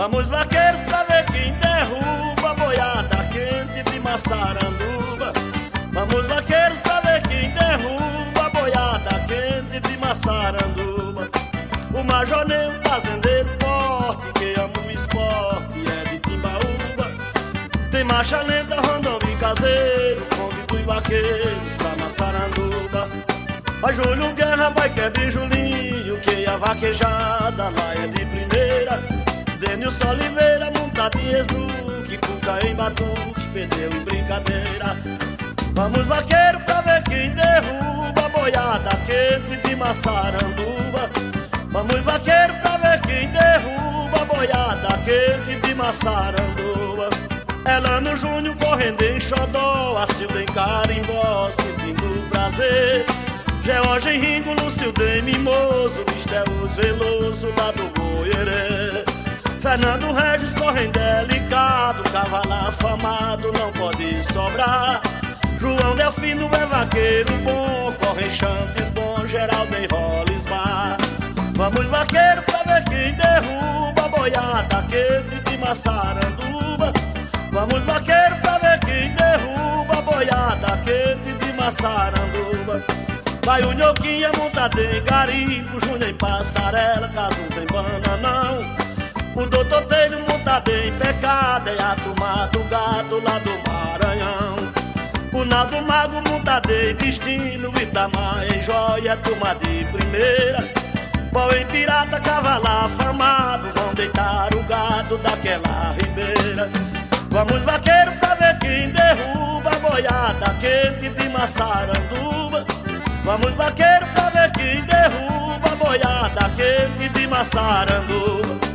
Vamos vaqueiros pra ver quem derruba a boiada quente de Massaranduba. Vamos vaqueiros pra ver quem derruba a boiada quente de Massaranduba. O Majorneu, fazendeiro forte, que ama o esporte, é de Timbaúba. Tem marcha lenta, rondão e caseiro, convido os vaqueiros pra Massaranduba. Vai Júlio Guerra, vai Kevin Julinho, que a vaquejada lá é de primeira. Denilson Oliveira, montado em esduque, cuca em batuque, perdeu em brincadeira. Vamos vaqueiro pra ver quem derruba a boiada quente de Massaranduba. Vamos vaqueiro pra ver quem derruba a boiada quente de Massaranduba. Elano Júnior correndo em Xodó, a Silda em Carimbó, sentindo prazer. George em Ringo, Lúcio de Mimoso, Mistério Veloso lá do Goierê. Fernando Regis correndo delicado, cavalo afamado não pode sobrar. João Delfino é vaqueiro bom, corre Chantes bom, Geraldo em Rolismar. Vamos vaqueiro pra ver quem derruba a boiada quente de Massaranduba. Vamos vaqueiro pra ver quem derruba a boiada quente de Massaranduba. Vai o Nhoquinha montado em garimpo, Júnior em Passarela, Casus em Bananão. O Doutor Telho montado em pecado, é a turma do gado lá do Maranhão. O Naldo Mago montado em destino, Itamar em joia, é turma de primeira. Pau em pirata, cavalo afamado, vão deitar o gado daquela ribeira. Vamos vaqueiro pra ver quem derruba a boiada quente de Massaranduba. Vamos vaqueiro pra ver quem derruba a boiada quente de Massaranduba.